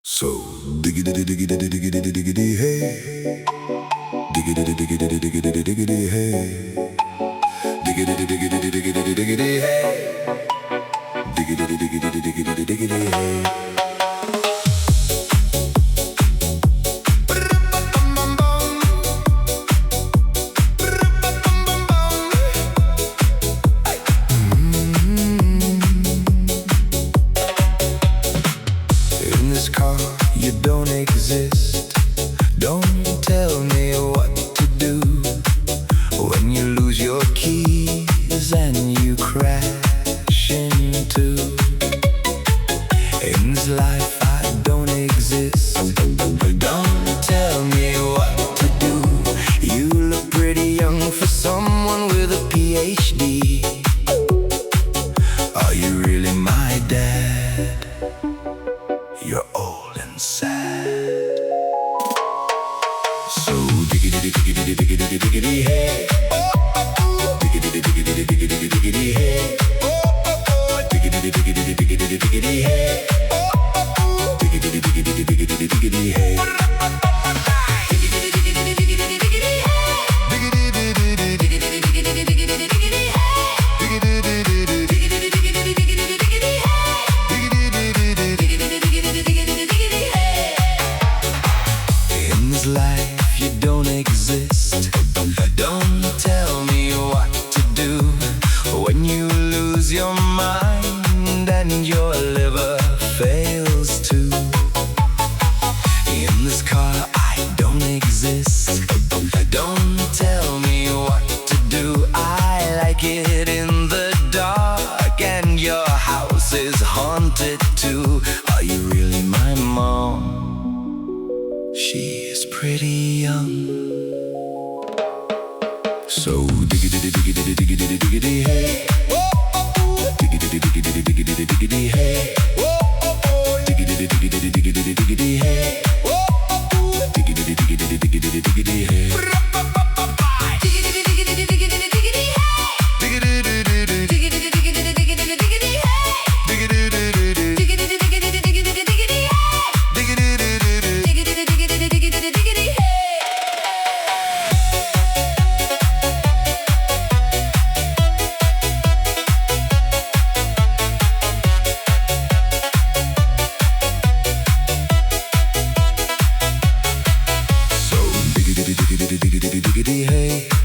So diggity diggity diggity diggity hey, diggity diggity diggity diggity hey, diggity diggity diggity diggity hey, diggity diggity diggity diggity hey. In this car, you don't exist. Don't tell me what to do when you lose your keys and you crash into. In this life, I don't exist. Don't tell me what to do. You look pretty young for someone with a PhD. Are you really my dad? You're old and sad. So diggity diggity diggity diggity hey, diggity diggity diggity diggity hey, diggity diggity diggity diggity hey, diggity diggity diggity diggity hey. Life, you don't exist. Don't tell me what to do when you lose your mind and your liver fails too. In this car, I don't exist. Don't tell me what to do. I like it in the dark, and your house is haunted too. Are you really my mom? She's pretty young. So diggity diggity diggity diggity hey, diggity diggity diggity diggity hey, diggity diggity diggity diggity hey, diggity diggity diggity diggity hey. Diggity hey.